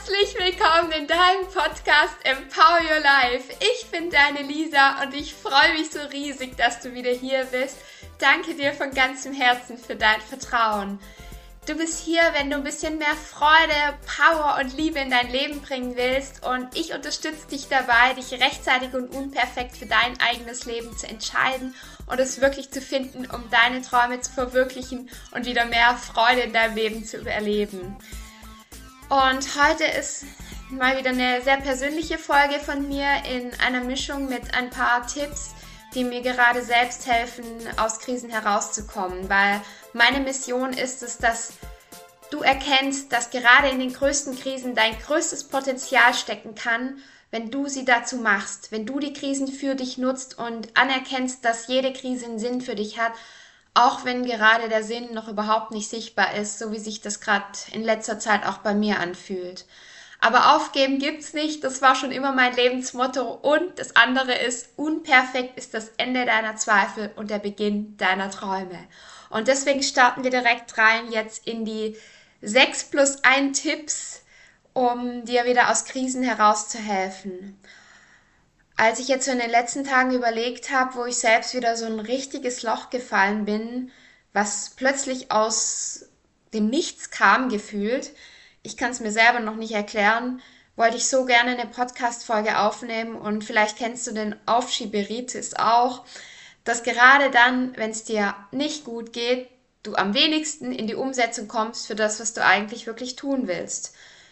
Herzlich willkommen in deinem Podcast Empower Your Life. Ich bin deine Lisa und ich freue mich so riesig, dass du wieder hier bist. Danke dir von ganzem Herzen für dein Vertrauen. Du bist hier, wenn du ein bisschen mehr Freude, Power und Liebe in dein Leben bringen willst, und ich unterstütze dich dabei, dich rechtzeitig und unperfekt für dein eigenes Leben zu entscheiden und es wirklich zu finden, um deine Träume zu verwirklichen und wieder mehr Freude in deinem Leben zu erleben. Und heute ist mal wieder eine sehr persönliche Folge von mir in einer Mischung mit ein paar Tipps, die mir gerade selbst helfen, aus Krisen herauszukommen, weil meine Mission ist es, dass du erkennst, dass gerade in den größten Krisen dein größtes Potenzial stecken kann, wenn du sie dazu machst, wenn du die Krisen für dich nutzt und anerkennst, dass jede Krise einen Sinn für dich hat, auch wenn gerade der Sinn noch überhaupt nicht sichtbar ist, so wie sich das gerade in letzter Zeit auch bei mir anfühlt. Aber aufgeben gibt's nicht, das war schon immer mein Lebensmotto, und das andere ist, unperfekt ist das Ende deiner Zweifel und der Beginn deiner Träume. Und deswegen starten wir direkt rein jetzt in die 6+1 Tipps, um dir wieder aus Krisen herauszuhelfen. Als ich jetzt so in den letzten Tagen überlegt habe, wo ich selbst wieder so ein richtiges Loch gefallen bin, was plötzlich aus dem Nichts kam gefühlt, ich kann es mir selber noch nicht erklären, wollte ich so gerne eine Podcast-Folge aufnehmen, und vielleicht kennst du den Aufschieberitis auch, dass gerade dann, wenn es dir nicht gut geht, du am wenigsten in die Umsetzung kommst für das, was du eigentlich wirklich tun willst.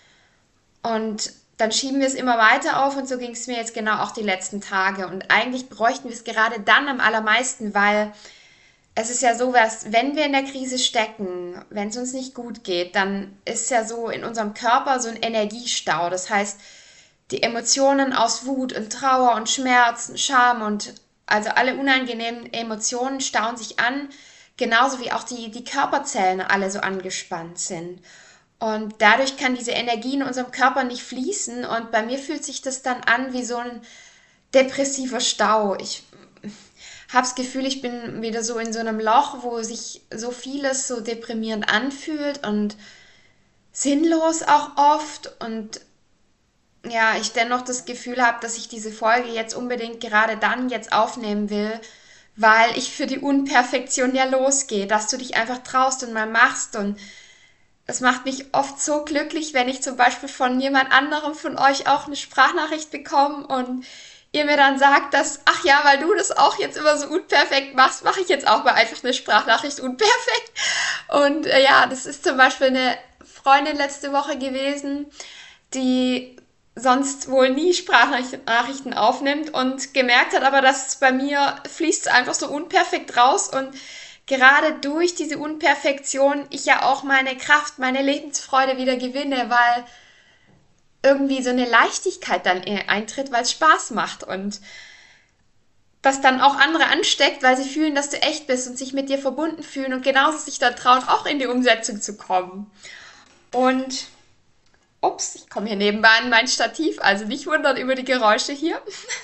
Und dann schieben wir es immer weiter auf, und so ging es mir jetzt genau auch die letzten Tage. Und eigentlich bräuchten wir es gerade dann am allermeisten, weil es ist ja so, dass wenn wir in der Krise stecken, wenn es uns nicht gut geht, dann ist ja so in unserem Körper so ein Energiestau. Das heißt, die Emotionen aus Wut und Trauer und Schmerz, Scham und also alle unangenehmen Emotionen stauen sich an, genauso wie auch die Körperzellen alle so angespannt sind. Und dadurch kann diese Energie in unserem Körper nicht fließen, und bei mir fühlt sich das dann an wie so ein depressiver Stau. Ich habe das Gefühl, ich bin wieder so in so einem Loch, wo sich so vieles so deprimierend anfühlt und sinnlos auch oft, und ja, ich dennoch das Gefühl habe, dass ich diese Folge jetzt unbedingt gerade dann jetzt aufnehmen will, weil ich für die Unperfektion ja losgehe, dass du dich einfach traust und mal machst. Und es macht mich oft so glücklich, wenn ich zum Beispiel von jemand anderem von euch auch eine Sprachnachricht bekomme und ihr mir dann sagt, dass, ach ja, weil du das auch jetzt immer so unperfekt machst, mache ich jetzt auch mal einfach eine Sprachnachricht unperfekt. Und ja, das ist zum Beispiel eine Freundin letzte Woche gewesen, die sonst wohl nie Sprachnachrichten aufnimmt und gemerkt hat aber, dass bei mir fließt es einfach so unperfekt raus, und gerade durch diese Unperfektion ich ja auch meine Kraft, meine Lebensfreude wieder gewinne, weil irgendwie so eine Leichtigkeit dann eintritt, weil es Spaß macht und das dann auch andere ansteckt, weil sie fühlen, dass du echt bist und sich mit dir verbunden fühlen und genauso sich dann trauen, auch in die Umsetzung zu kommen. Und ups, ich komme hier nebenbei an mein Stativ, also nicht wundern über die Geräusche hier.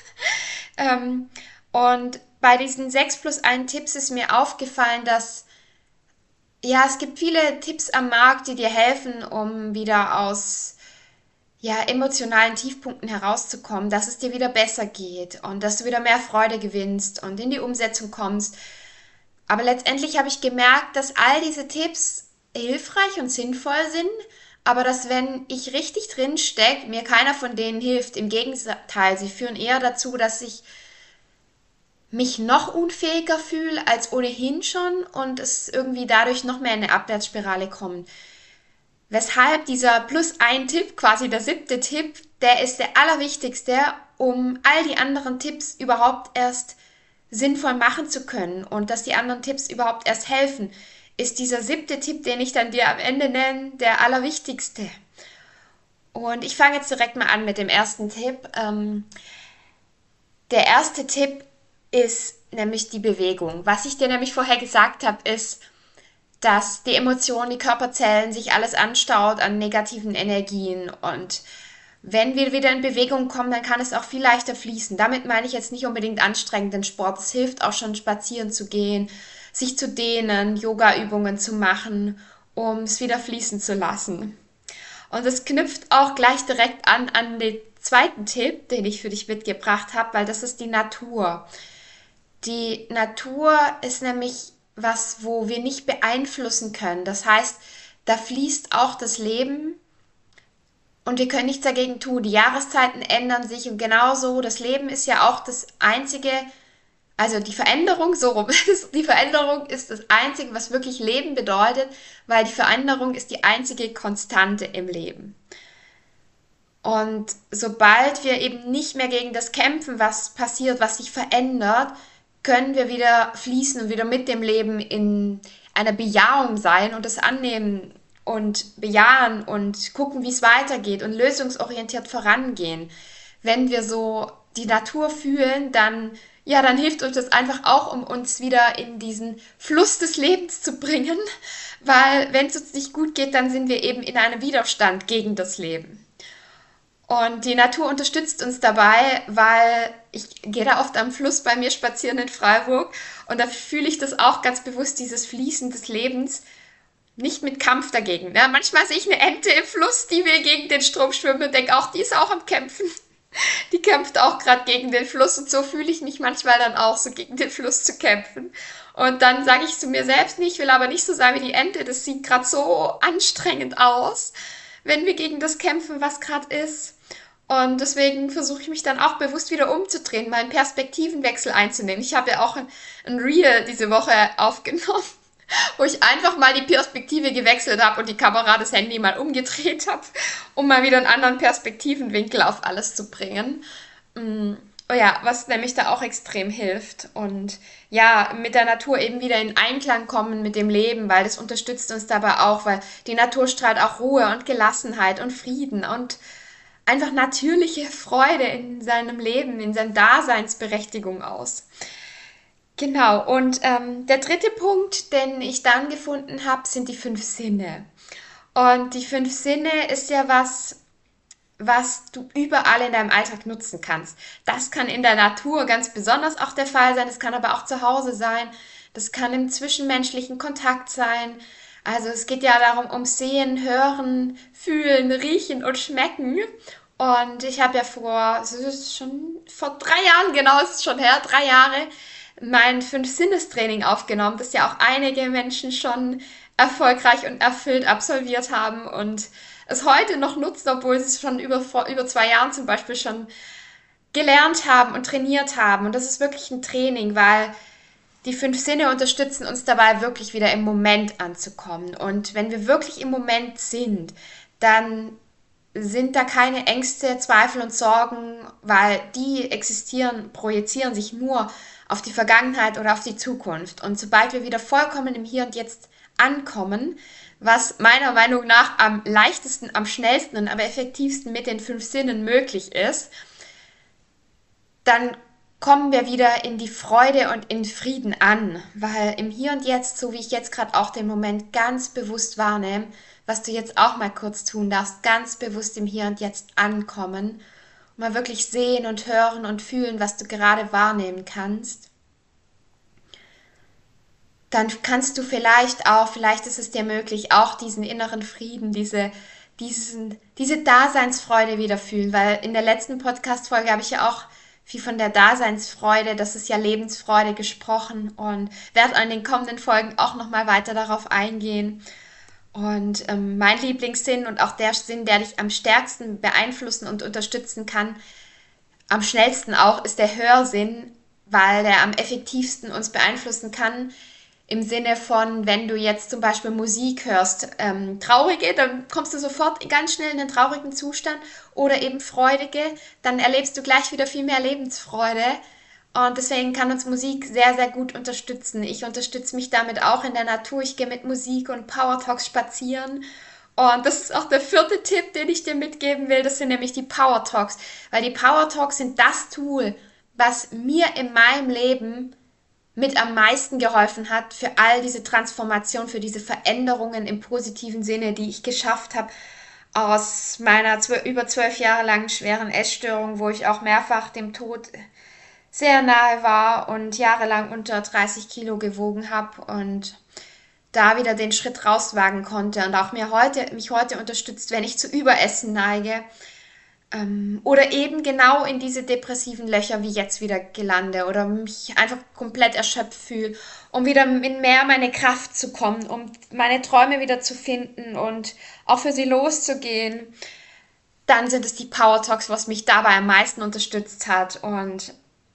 Und bei diesen 6+1 Tipps ist mir aufgefallen, dass ja, es gibt viele Tipps am Markt, die dir helfen, um wieder aus emotionalen Tiefpunkten herauszukommen, dass es dir wieder besser geht und dass du wieder mehr Freude gewinnst und in die Umsetzung kommst. Aber letztendlich habe ich gemerkt, dass all diese Tipps hilfreich und sinnvoll sind, aber dass, wenn ich richtig drin stecke, mir keiner von denen hilft. Im Gegenteil, sie führen eher dazu, dass ich mich noch unfähiger fühle als ohnehin schon und es irgendwie dadurch noch mehr in eine Abwärtsspirale kommt. Weshalb dieser +1 Tipp, quasi der 7. Tipp, der ist der allerwichtigste, um all die anderen Tipps überhaupt erst sinnvoll machen zu können und dass die anderen Tipps überhaupt erst helfen, ist dieser 7. Tipp, den ich dann dir am Ende nenne, der allerwichtigste. Und ich fange jetzt direkt mal an mit dem ersten Tipp. Der erste Tipp ist nämlich die Bewegung. Was ich dir nämlich vorher gesagt habe, ist, dass die Emotionen, die Körperzellen sich alles anstaut an negativen Energien, und wenn wir wieder in Bewegung kommen, dann kann es auch viel leichter fließen. Damit meine ich jetzt nicht unbedingt anstrengenden Sport. Es hilft auch schon, spazieren zu gehen, sich zu dehnen, Yoga-Übungen zu machen, um es wieder fließen zu lassen. Und das knüpft auch gleich direkt an den zweiten Tipp, den ich für dich mitgebracht habe, weil das ist die Natur. Die Natur ist nämlich was, wo wir nicht beeinflussen können. Das heißt, da fließt auch das Leben und wir können nichts dagegen tun. Die Jahreszeiten ändern sich und genauso, das Leben ist ja auch das einzige, also die Veränderung, so rum, die Veränderung ist das Einzige, was wirklich Leben bedeutet, weil die Veränderung ist die einzige Konstante im Leben. Und sobald wir eben nicht mehr gegen das kämpfen, was passiert, was sich verändert, können wir wieder fließen und wieder mit dem Leben in einer Bejahung sein und es annehmen und bejahen und gucken, wie es weitergeht und lösungsorientiert vorangehen. Wenn wir so die Natur fühlen, dann, ja, dann hilft uns das einfach auch, um uns wieder in diesen Fluss des Lebens zu bringen, weil wenn es uns nicht gut geht, dann sind wir eben in einem Widerstand gegen das Leben. Und die Natur unterstützt uns dabei, weil ich gehe da oft am Fluss bei mir spazieren in Freiburg und da fühle ich das auch ganz bewusst, dieses Fließen des Lebens, nicht mit Kampf dagegen. Ne? Manchmal sehe ich eine Ente im Fluss, die will gegen den Strom schwimmen und denke auch, die ist auch am Kämpfen. Die kämpft auch gerade gegen den Fluss und so fühle ich mich manchmal dann auch, so gegen den Fluss zu kämpfen. Und dann sage ich zu mir selbst, ich will aber nicht so sein wie die Ente, das sieht gerade so anstrengend aus, wenn wir gegen das kämpfen, was gerade ist. Und deswegen versuche ich mich dann auch bewusst wieder umzudrehen, mal einen Perspektivenwechsel einzunehmen. Ich habe ja auch ein Reel diese Woche aufgenommen, wo ich einfach mal die Perspektive gewechselt habe und die Kamera, das Handy mal umgedreht habe, um mal wieder einen anderen Perspektivenwinkel auf alles zu bringen. Oh ja, was nämlich da auch extrem hilft. Und ja, mit der Natur eben wieder in Einklang kommen mit dem Leben, weil das unterstützt uns dabei auch, weil die Natur strahlt auch Ruhe und Gelassenheit und Frieden und einfach natürliche Freude in seinem Leben, in seiner Daseinsberechtigung aus. Genau, und der dritte Punkt, den ich dann gefunden habe, sind die 5 Sinne. Und die 5 Sinne ist ja was du überall in deinem Alltag nutzen kannst. Das kann in der Natur ganz besonders auch der Fall sein, das kann aber auch zu Hause sein, das kann im zwischenmenschlichen Kontakt sein. Also es geht ja darum, um Sehen, Hören, Fühlen, Riechen und Schmecken. Und ich habe ja es ist schon vor 3 Jahren, genau, es ist schon her, 3 Jahre, mein 5-Sinnestraining aufgenommen, das ja auch einige Menschen schon erfolgreich und erfüllt absolviert haben und es heute noch nutzen, obwohl sie es schon vor über 2 Jahren zum Beispiel schon gelernt haben und trainiert haben. Und das ist wirklich ein Training, weil die 5 Sinne unterstützen uns dabei, wirklich wieder im Moment anzukommen. Und wenn wir wirklich im Moment sind, dann sind da keine Ängste, Zweifel und Sorgen, weil die existieren, projizieren sich nur auf die Vergangenheit oder auf die Zukunft. Und sobald wir wieder vollkommen im Hier und Jetzt ankommen, was meiner Meinung nach am leichtesten, am schnellsten und am effektivsten mit den 5 Sinnen möglich ist, dann kommen wir wieder in die Freude und in Frieden an, weil im Hier und Jetzt, so wie ich jetzt gerade auch den Moment ganz bewusst wahrnehme, was du jetzt auch mal kurz tun darfst, ganz bewusst im Hier und Jetzt ankommen und mal wirklich sehen und hören und fühlen, was du gerade wahrnehmen kannst. Dann kannst du vielleicht ist es dir möglich, auch diesen inneren Frieden, diese Daseinsfreude wieder fühlen, weil in der letzten Podcast-Folge habe ich ja auch viel von der Daseinsfreude, das ist ja Lebensfreude gesprochen und werde in den kommenden Folgen auch nochmal weiter darauf eingehen. Und mein Lieblingssinn und auch der Sinn, der dich am stärksten beeinflussen und unterstützen kann, am schnellsten auch, ist der Hörsinn, weil der am effektivsten uns beeinflussen kann. Im Sinne von, wenn du jetzt zum Beispiel Musik hörst, traurige, dann kommst du sofort ganz schnell in einen traurigen Zustand oder eben freudige, dann erlebst du gleich wieder viel mehr Lebensfreude und deswegen kann uns Musik sehr, sehr gut unterstützen. Ich unterstütze mich damit auch in der Natur, ich gehe mit Musik und Power Talks spazieren und das ist auch der 4. Tipp, den ich dir mitgeben will, das sind nämlich die Power Talks, weil die Power Talks sind das Tool, was mir in meinem Leben mit am meisten geholfen hat für all diese Transformation, für diese Veränderungen im positiven Sinne, die ich geschafft habe aus meiner über 12 Jahre langen schweren Essstörung, wo ich auch mehrfach dem Tod sehr nahe war und jahrelang unter 30 Kilo gewogen habe. Und da wieder den Schritt rauswagen konnte und auch mich heute unterstützt, wenn ich zu Überessen neige, oder eben genau in diese depressiven Löcher wie jetzt wieder gelande oder mich einfach komplett erschöpft fühle, um wieder in mehr meine Kraft zu kommen, um meine Träume wieder zu finden und auch für sie loszugehen, dann sind es die Power Talks, was mich dabei am meisten unterstützt hat. Und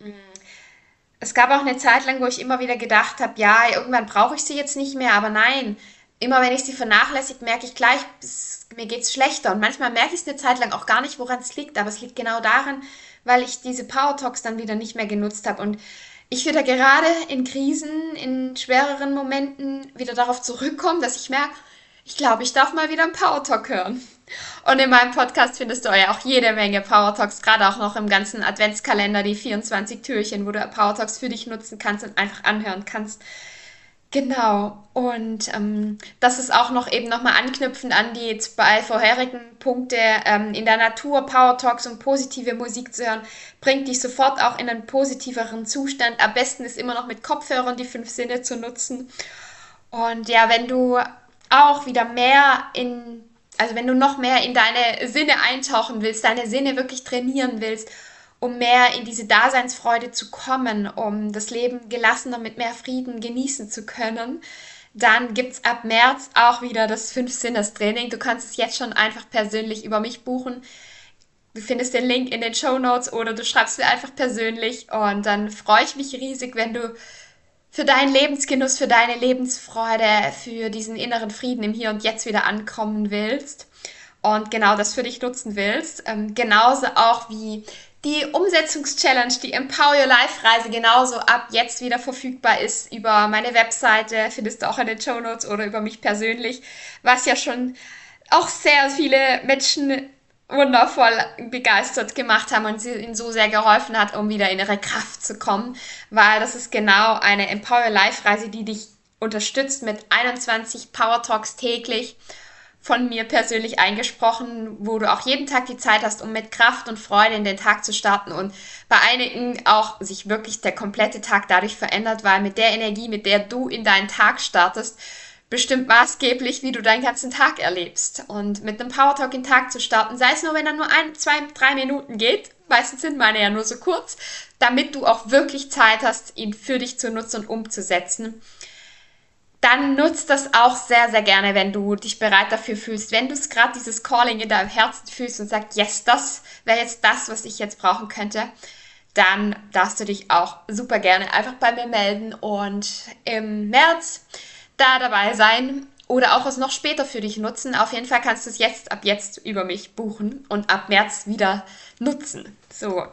es gab auch eine Zeit lang, wo ich immer wieder gedacht habe, ja, irgendwann brauche ich sie jetzt nicht mehr, aber nein, immer wenn ich sie vernachlässige, merke ich gleich, mir geht's schlechter. Und manchmal merke ich es eine Zeit lang auch gar nicht, woran es liegt, aber es liegt genau daran, weil ich diese Power Talks dann wieder nicht mehr genutzt habe. Und ich wieder gerade in Krisen, in schwereren Momenten wieder darauf zurückkomme, dass ich merke, ich glaube, ich darf mal wieder einen Power Talk hören. Und in meinem Podcast findest du ja auch jede Menge Power Talks, gerade auch noch im ganzen Adventskalender, die 24 Türchen, wo du Power Talks für dich nutzen kannst und einfach anhören kannst. Genau, und das ist auch noch eben nochmal anknüpfend an die zwei vorherigen Punkte, in der Natur Power Talks und positive Musik zu hören, bringt dich sofort auch in einen positiveren Zustand. Am besten ist immer noch mit Kopfhörern die 5 Sinne zu nutzen. Und ja, wenn du auch wieder also wenn du noch mehr in deine Sinne eintauchen willst, deine Sinne wirklich trainieren willst, um mehr in diese Daseinsfreude zu kommen, um das Leben gelassener mit mehr Frieden genießen zu können, dann gibt es ab März auch wieder das 5-Sinnes-Training. Du kannst es jetzt schon einfach persönlich über mich buchen. Du findest den Link in den Shownotes oder du schreibst mir einfach persönlich und dann freue ich mich riesig, wenn du für deinen Lebensgenuss, für deine Lebensfreude, für diesen inneren Frieden im Hier und Jetzt wieder ankommen willst und genau das für dich nutzen willst. Genauso auch wie die Umsetzungs-Challenge, die Empower Your Life Reise genauso ab jetzt wieder verfügbar ist über meine Webseite, findest du auch in den Shownotes oder über mich persönlich, was ja schon auch sehr viele Menschen wundervoll begeistert gemacht haben und ihnen so sehr geholfen hat, um wieder in ihre Kraft zu kommen, weil das ist genau eine Empower Your Life Reise, die dich unterstützt mit 21 Power Talks täglich, von mir persönlich eingesprochen, wo du auch jeden Tag die Zeit hast, um mit Kraft und Freude in den Tag zu starten und bei einigen auch sich wirklich der komplette Tag dadurch verändert, weil mit der Energie, mit der du in deinen Tag startest, bestimmt maßgeblich, wie du deinen ganzen Tag erlebst. Und mit einem Power Talk in den Tag zu starten, sei es nur, wenn er nur 1, 2, 3 Minuten geht, meistens sind meine ja nur so kurz, damit du auch wirklich Zeit hast, ihn für dich zu nutzen und umzusetzen, dann nutzt das auch sehr, sehr gerne, wenn du dich bereit dafür fühlst. Wenn du es gerade dieses Calling in deinem Herzen fühlst und sagst, yes, das wäre jetzt das, was ich jetzt brauchen könnte, dann darfst du dich auch super gerne einfach bei mir melden und im März da dabei sein oder auch es noch später für dich nutzen. Auf jeden Fall kannst du es ab jetzt über mich buchen und ab März wieder nutzen. So,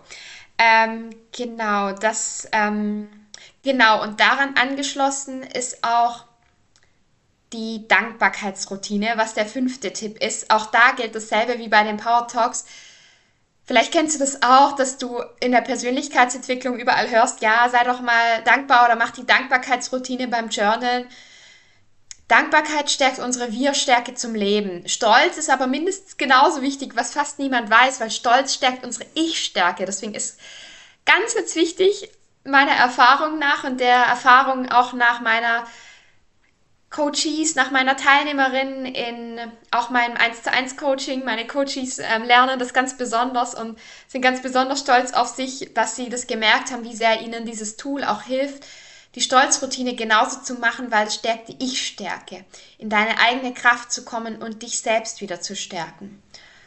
genau, und daran angeschlossen ist auch die Dankbarkeitsroutine, was der 5. Tipp ist. Auch da gilt dasselbe wie bei den Power Talks. Vielleicht kennst du das auch, dass du in der Persönlichkeitsentwicklung überall hörst, ja, sei doch mal dankbar oder mach die Dankbarkeitsroutine beim Journalen. Dankbarkeit stärkt unsere Wir-Stärke zum Leben. Stolz ist aber mindestens genauso wichtig, was fast niemand weiß, weil Stolz stärkt unsere Ich-Stärke. Deswegen ist ganz, ganz wichtig, meiner Erfahrung nach und der Erfahrung auch nach meiner Coaches, nach meiner Teilnehmerin in auch meinem 1:1 Coaching. Meine Coaches lernen das ganz besonders und sind ganz besonders stolz auf sich, dass sie das gemerkt haben, wie sehr ihnen dieses Tool auch hilft, die Stolzroutine genauso zu machen, weil es stärkt die Ich-Stärke, in deine eigene Kraft zu kommen und dich selbst wieder zu stärken.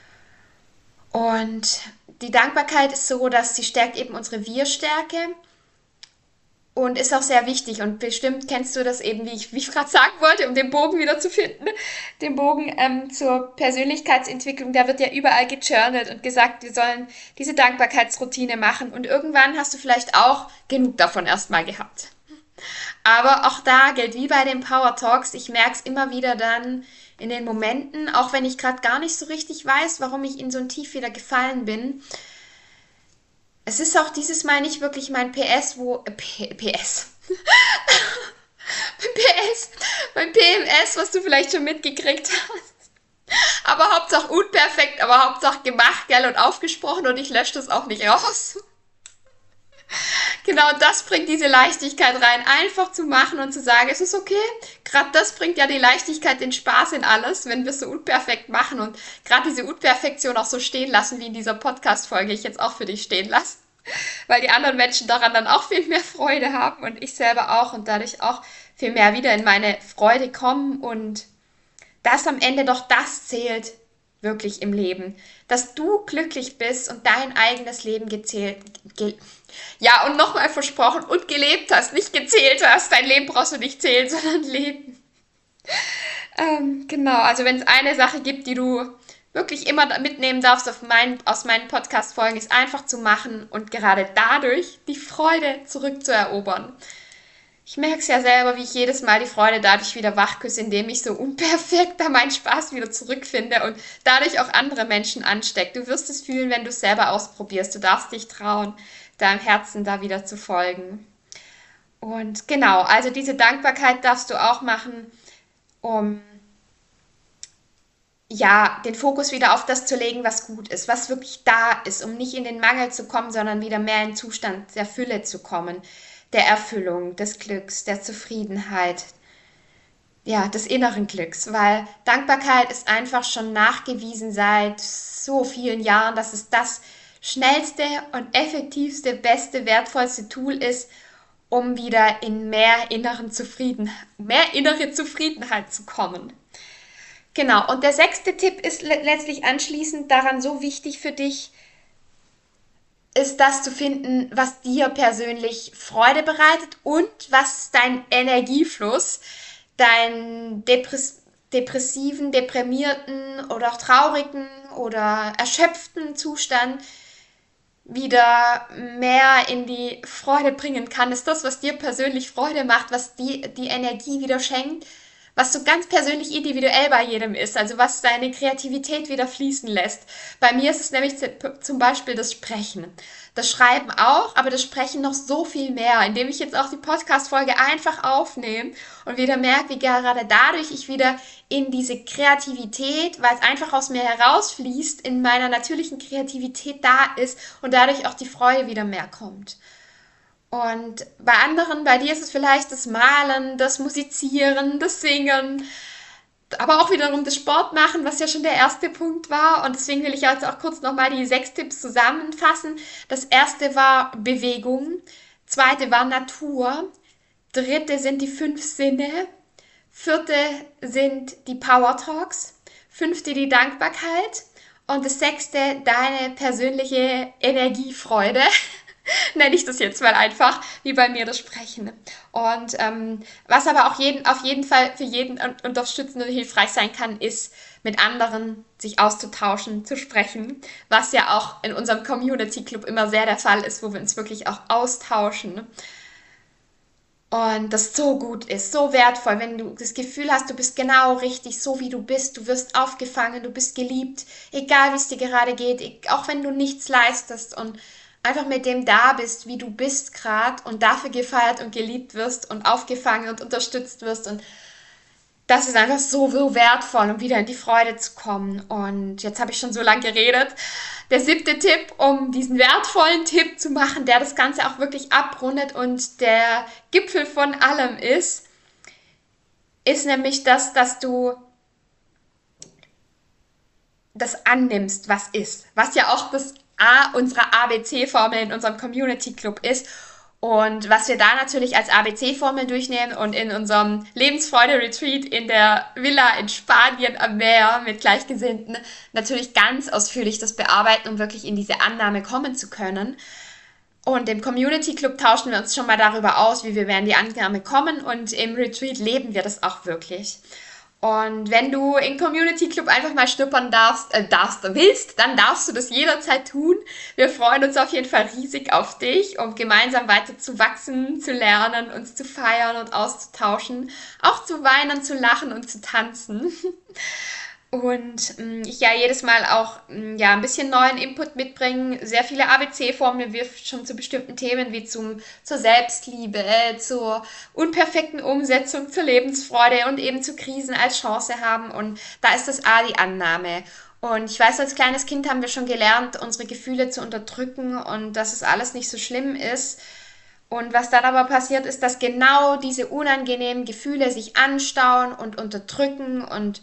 Und die Dankbarkeit ist so, dass sie stärkt eben unsere Wir-Stärke und ist auch sehr wichtig. Und bestimmt kennst du das eben, wie ich gerade sagen wollte, um den Bogen wieder zu finden, den Bogen zur Persönlichkeitsentwicklung, da wird ja überall gejournalt und gesagt, wir sollen diese Dankbarkeitsroutine machen. Und irgendwann hast du vielleicht auch genug davon erstmal gehabt. Aber auch da gilt wie bei den Power Talks, ich merke es immer wieder dann in den Momenten, auch wenn ich gerade gar nicht so richtig weiß, warum ich in so ein Tief wieder gefallen bin. Es ist auch dieses Mal nicht wirklich mein PS, mein PMS, was du vielleicht schon mitgekriegt hast. Aber Hauptsache unperfekt, aber Hauptsache gemacht, gell, und aufgesprochen und ich lösche das auch nicht raus. Genau, das bringt diese Leichtigkeit rein, einfach zu machen und zu sagen, es ist okay. Gerade das bringt ja die Leichtigkeit, den Spaß in alles, wenn wir es so unperfekt machen und gerade diese Unperfektion auch so stehen lassen, wie in dieser Podcast-Folge ich jetzt auch für dich stehen lasse, weil die anderen Menschen daran dann auch viel mehr Freude haben und ich selber auch und dadurch auch viel mehr wieder in meine Freude kommen und dass am Ende doch das zählt wirklich im Leben, dass du glücklich bist und dein eigenes Leben ja, und nochmal versprochen und gelebt hast, nicht gezählt hast. Dein Leben brauchst du nicht zählen, sondern leben. Genau, also wenn es eine Sache gibt, die du wirklich immer mitnehmen darfst aus meinen Podcast-Folgen, ist einfach zu machen und gerade dadurch die Freude zurückzuerobern. Ich merke es ja selber, wie ich jedes Mal die Freude dadurch wieder wachküsse, indem ich so unperfekt da meinen Spaß wieder zurückfinde und dadurch auch andere Menschen anstecke. Du wirst es fühlen, wenn du es selber ausprobierst. Du darfst dich trauen, deinem Herzen da wieder zu folgen. Und genau, also diese Dankbarkeit darfst du auch machen, um ja, den Fokus wieder auf das zu legen, was gut ist, was wirklich da ist, um nicht in den Mangel zu kommen, sondern wieder mehr in den Zustand der Fülle zu kommen, der Erfüllung, des Glücks, der Zufriedenheit, ja, des inneren Glücks, weil Dankbarkeit ist einfach schon nachgewiesen seit so vielen Jahren, dass es das schnellste und effektivste, beste, wertvollste Tool ist, um wieder in mehr innere Zufriedenheit zu kommen. Genau, und der 6. Tipp ist letztlich anschließend daran so wichtig für dich, ist das zu finden, was dir persönlich Freude bereitet und was dein Energiefluss, dein depressiven, deprimierten oder auch traurigen oder erschöpften Zustand wieder mehr in die Freude bringen kann, ist das, was dir persönlich Freude macht, was dir die Energie wieder schenkt, was so ganz persönlich individuell bei jedem ist, also was deine Kreativität wieder fließen lässt. Bei mir ist es nämlich zum Beispiel das Sprechen. Das Schreiben auch, aber das Sprechen noch so viel mehr, indem ich jetzt auch die Podcast-Folge einfach aufnehme und wieder merke, wie gerade dadurch ich wieder in diese Kreativität, weil es einfach aus mir herausfließt, in meiner natürlichen Kreativität da ist und dadurch auch die Freude wieder mehr kommt. Und bei anderen, bei dir ist es vielleicht das Malen, das Musizieren, das Singen, aber auch wiederum das Sport machen, was ja schon der erste Punkt war. Und deswegen will ich jetzt auch kurz nochmal die 6 Tipps zusammenfassen. Das erste war Bewegung, zweite war Natur, dritte sind die 5 Sinne, vierte sind die Power Talks, fünfte die Dankbarkeit und das 6. deine persönliche Energiefreude. Nenne ich das jetzt mal einfach, wie bei mir das Sprechen. Und was aber auch auf jeden Fall für jeden unterstützend und hilfreich sein kann, ist mit anderen sich auszutauschen, zu sprechen, was ja auch in unserem Community Club immer sehr der Fall ist, wo wir uns wirklich auch austauschen. Und das so gut ist, so wertvoll, wenn du das Gefühl hast, du bist genau richtig, so wie du bist, du wirst aufgefangen, du bist geliebt, egal wie es dir gerade geht, auch wenn du nichts leistest und einfach mit dem da bist, wie du bist gerade und dafür gefeiert und geliebt wirst und aufgefangen und unterstützt wirst und das ist einfach so, so wertvoll, um wieder in die Freude zu kommen. Und jetzt habe ich schon so lange geredet. Der 7. Tipp, um diesen wertvollen Tipp zu machen, der das Ganze auch wirklich abrundet und der Gipfel von allem ist nämlich das, dass du das annimmst, was ist. Was ja auch unsere ABC-Formel in unserem Community Club ist. Und was wir da natürlich als ABC-Formel durchnehmen und in unserem Lebensfreude-Retreat in der Villa in Spanien am Meer mit Gleichgesinnten natürlich ganz ausführlich das bearbeiten, um wirklich in diese Annahme kommen zu können. Und im Community Club tauschen wir uns schon mal darüber aus, wie wir in die Annahme kommen und im Retreat leben wir das auch wirklich. Und wenn du im Community Club einfach mal schnuppern willst, dann darfst du das jederzeit tun. Wir freuen uns auf jeden Fall riesig auf dich, um gemeinsam weiter zu wachsen, zu lernen, uns zu feiern und auszutauschen, auch zu weinen, zu lachen und zu tanzen. Und ich ja jedes Mal auch ein bisschen neuen Input mitbringen, sehr viele ABC-Formeln wirft schon zu bestimmten Themen wie zur Selbstliebe, zur unperfekten Umsetzung, zur Lebensfreude und eben zu Krisen als Chance haben. Und da ist das A die Annahme. Und ich weiß, als kleines Kind haben wir schon gelernt, unsere Gefühle zu unterdrücken und dass es alles nicht so schlimm ist. Und was dann aber passiert, ist, dass genau diese unangenehmen Gefühle sich anstauen und unterdrücken und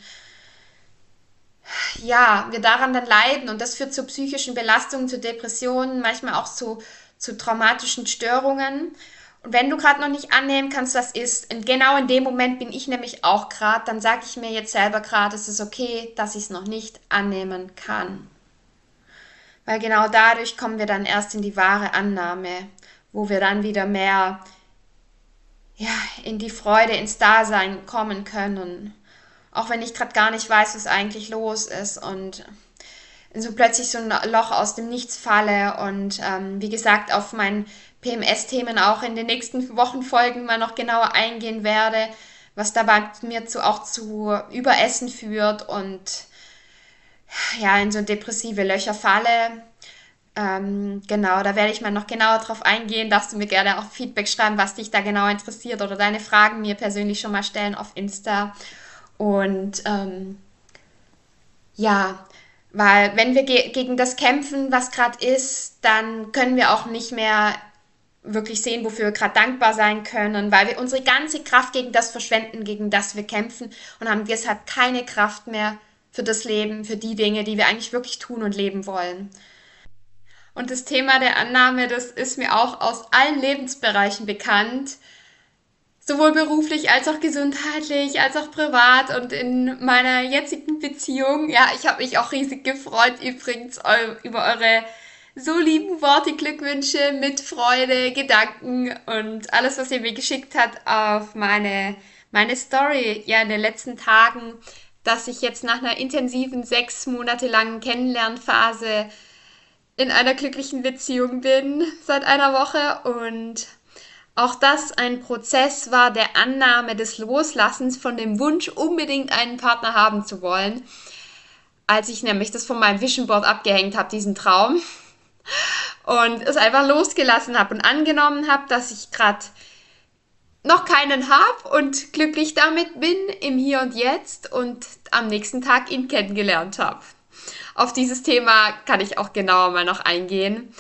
ja, wir daran dann leiden. Und das führt zu psychischen Belastungen, zu Depressionen, manchmal auch zu traumatischen Störungen. Und wenn du gerade noch nicht annehmen kannst, was ist, und genau in dem Moment bin ich nämlich auch gerade, dann sage ich mir jetzt selber gerade, es ist okay, dass ich es noch nicht annehmen kann. Weil genau dadurch kommen wir dann erst in die wahre Annahme, wo wir dann wieder mehr in die Freude, ins Dasein kommen können. Auch wenn ich gerade gar nicht weiß, was eigentlich los ist und so plötzlich so ein Loch aus dem Nichts falle und wie gesagt auf mein PMS-Themen auch in den nächsten Wochenfolgen mal noch genauer eingehen werde, was dabei mir auch zu Überessen führt und in so depressive Löcher falle. Genau, da werde ich mal noch genauer drauf eingehen. Darfst du mir gerne auch Feedback schreiben, was dich da genau interessiert oder deine Fragen mir persönlich schon mal stellen auf Insta. Und weil wenn wir gegen das kämpfen, was gerade ist, dann können wir auch nicht mehr wirklich sehen, wofür wir gerade dankbar sein können, weil wir unsere ganze Kraft gegen das verschwenden, gegen das wir kämpfen und haben deshalb keine Kraft mehr für das Leben, für die Dinge, die wir eigentlich wirklich tun und leben wollen. Und das Thema der Annahme, das ist mir auch aus allen Lebensbereichen bekannt, sowohl beruflich als auch gesundheitlich, als auch privat und in meiner jetzigen Beziehung. Ja, ich habe mich auch riesig gefreut übrigens über eure so lieben Worte, Glückwünsche, Mitfreude, Gedanken und alles, was ihr mir geschickt habt auf meine Story in den letzten Tagen, dass ich jetzt nach einer intensiven 6 Monate langen Kennenlernphase in einer glücklichen Beziehung bin seit einer Woche und auch das ein Prozess war der Annahme des Loslassens von dem Wunsch, unbedingt einen Partner haben zu wollen, als ich nämlich das von meinem Vision Board abgehängt habe, diesen Traum, und es einfach losgelassen habe und angenommen habe, dass ich gerade noch keinen habe und glücklich damit bin im Hier und Jetzt und am nächsten Tag ihn kennengelernt habe. Auf dieses Thema kann ich auch genauer mal noch eingehen.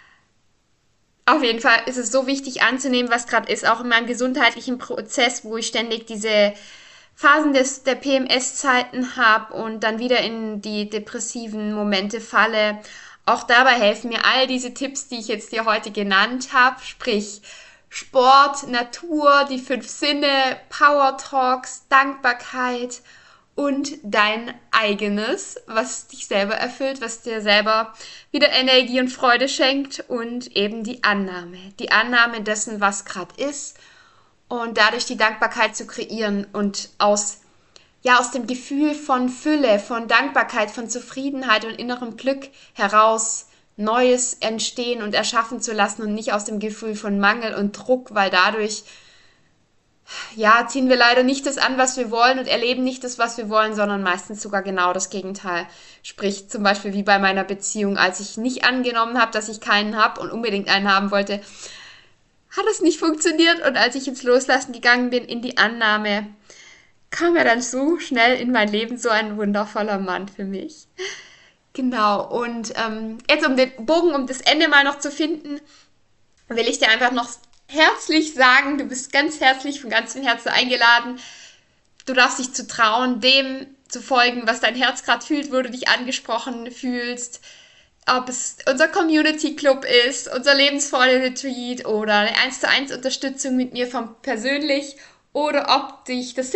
Auf jeden Fall ist es so wichtig anzunehmen, was gerade ist, auch in meinem gesundheitlichen Prozess, wo ich ständig diese Phasen der PMS-Zeiten habe und dann wieder in die depressiven Momente falle. Auch dabei helfen mir all diese Tipps, die ich jetzt dir heute genannt habe, sprich Sport, Natur, die 5 Sinne, Power Talks, Dankbarkeit und dein eigenes, was dich selber erfüllt, was dir selber wieder Energie und Freude schenkt und eben die Annahme dessen, was gerade ist und dadurch die Dankbarkeit zu kreieren und aus dem Gefühl von Fülle, von Dankbarkeit, von Zufriedenheit und innerem Glück heraus Neues entstehen und erschaffen zu lassen und nicht aus dem Gefühl von Mangel und Druck, weil dadurch ziehen wir leider nicht das an, was wir wollen und erleben nicht das, was wir wollen, sondern meistens sogar genau das Gegenteil. Sprich zum Beispiel wie bei meiner Beziehung, als ich nicht angenommen habe, dass ich keinen habe und unbedingt einen haben wollte, hat es nicht funktioniert und als ich ins Loslassen gegangen bin, in die Annahme, kam ja dann so schnell in mein Leben so ein wundervoller Mann für mich. Genau, und jetzt um den Bogen, um das Ende mal noch zu finden, will ich dir einfach noch herzlich sagen, du bist ganz herzlich von ganzem Herzen eingeladen. Du darfst dich zu trauen, dem zu folgen, was dein Herz gerade fühlt, wo du dich angesprochen fühlst. Ob es unser Community Club ist, unser Lebensfreude-Retreat oder eine 1:1 Unterstützung mit mir vom persönlich oder ob dich das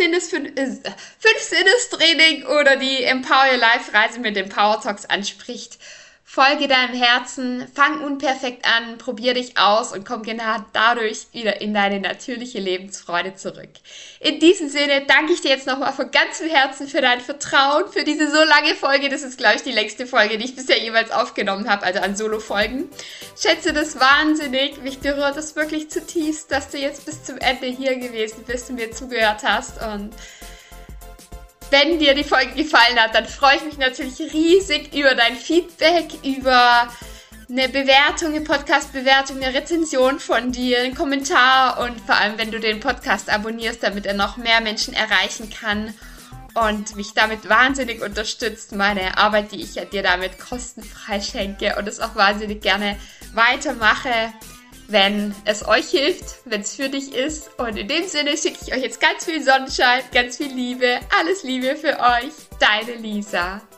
5-Sinnes-Training oder die Empower Your Life Reise mit den Power Talks anspricht. Folge deinem Herzen, fang unperfekt an, probier dich aus und komm genau dadurch wieder in deine natürliche Lebensfreude zurück. In diesem Sinne danke ich dir jetzt nochmal von ganzem Herzen für dein Vertrauen, für diese so lange Folge. Das ist, glaube ich, die längste Folge, die ich bisher jeweils aufgenommen habe, also an Solo-Folgen. Schätze das wahnsinnig, mich berührt es wirklich zutiefst, dass du jetzt bis zum Ende hier gewesen bist und mir zugehört hast und wenn dir die Folge gefallen hat, dann freue ich mich natürlich riesig über dein Feedback, über eine Bewertung, eine Podcast-Bewertung, eine Rezension von dir, einen Kommentar und vor allem, wenn du den Podcast abonnierst, damit er noch mehr Menschen erreichen kann. und mich damit wahnsinnig unterstützt, meine Arbeit, die ich dir damit kostenfrei schenke und es auch wahnsinnig gerne weitermache, wenn es euch hilft, wenn es für dich ist. Und in dem Sinne schicke ich euch jetzt ganz viel Sonnenschein, ganz viel Liebe, alles Liebe für euch, deine Lisa.